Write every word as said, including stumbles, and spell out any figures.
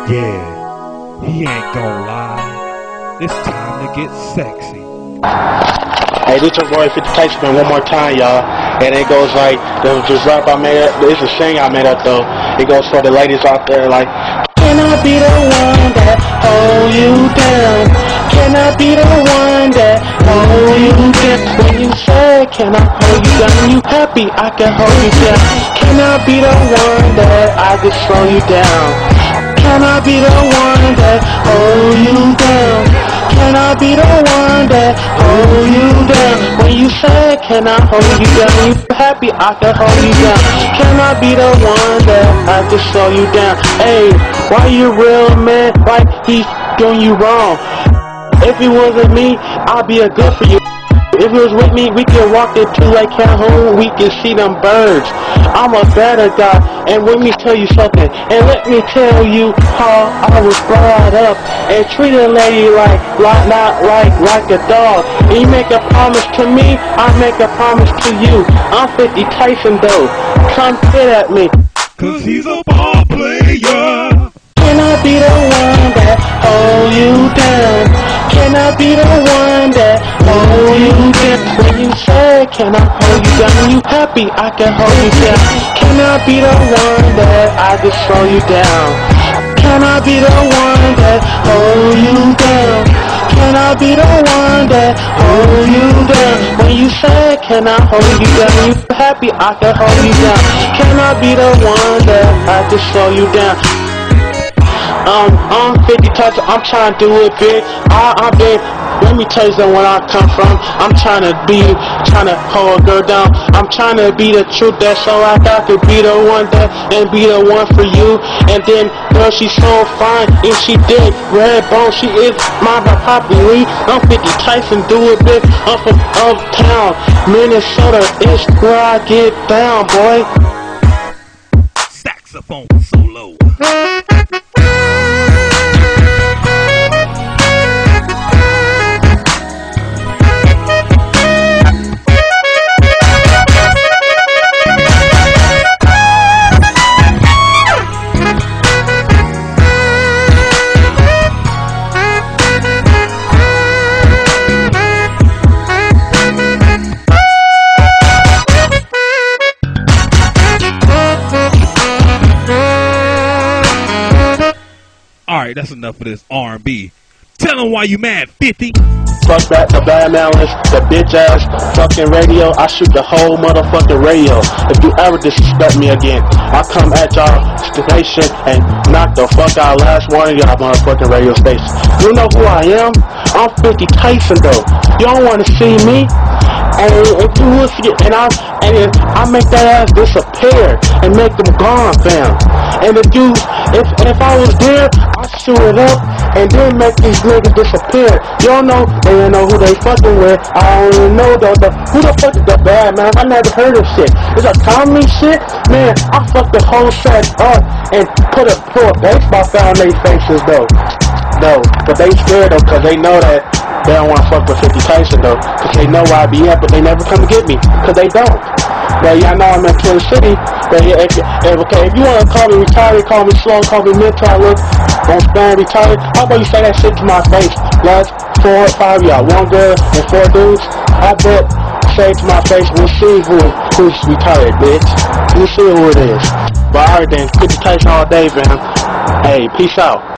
Yeah, he ain't gonna lie. It's time to get sexy. Hey, this your boy fifty Tyson one more time, y'all. And it goes like, this rap I made up, this is a sing I made up though. It goes for the ladies out there like, can I be the one that hold you down? Can I be the one that hold you down? When you say, can I hold you down? When you happy, I can hold you down. Can I be the one that I can slow you down? Can I be the one that hold you down? Can I be the one that hold you down? When you say, can I hold you down? When you happy, I can hold you down. Can I be the one that I can slow you down? Hey, why you real man like he's doing you wrong? If it wasn't me, I'd be a good for you. If it was with me, we could walk into Lake Calhoun, we can see them birds. I'm a better guy, and let me tell you something, and let me tell you how I was brought up, and treat a lady like, like not like, like a dog. And you make a promise to me, I make a promise to you. I'm fifty Tyson though, come hit at me. Cause he's a ball player. Can I be the one that hold you down? Can I be the one that hold you down? When you say, can I hold you down? When you happy, I can hold you down. Can I be the one that I can slow you down? Can I be the one that hold you down? Can I be the one that hold you down? When you say, can I hold you down? When you happy, I can hold you down. Can I be the one that I can slow you down? Um, I'm fifty Tyson, I'm trying to do it big. I, I've been, let me tell you something where I come from. I'm trying to be, trying to hold a girl down. I'm trying to be the truth, that's so I got to be the one that, and be the one for you. And then, girl, she's so fine, and she did red bone, she is my popularly. I'm fifty Tyson, do it big. I'm from uptown, Minnesota, it's where I get down, boy. Saxophone solo. Alright, that's enough of this R and B. Tell them why you mad, fifty. Fuck that, the bad malice, the bitch ass fucking radio. I shoot the whole motherfucking radio. If you ever disrespect me again, I come at y'all station and knock the fuck out last one of y'all motherfucking radio stations. You know who I am? I'm fifty Tyson though. You don't want to see me? And if you would see it, and I and if I make that ass disappear and make them gone, fam. And if you, if if I was there, I shoot it up and then make these niggas disappear. You don't know, they don't know who they fucking with. I don't even know though. The, who the fuck is the bad man? I never heard of shit. It's a comedy shit, man. I fucked the whole set up and put a put a baseball bat on their faces though. No, but they scared though, cause they know that they don't want to fuck with fifty Tyson though, cause they know where I be at, but they never come to get me, cause they don't. But y'all know I'm in Twin City. But if, if, okay, if you want to call me retarded, call me slow, call me mental, I look on span retarded. How about you say that shit to my face? Last four or five y'all, one girl and four dudes. I bet say to my face, we'll see who who's retarded, bitch. We'll see who it is. But alright then, fifty Tyson all day, man. Hey, peace out.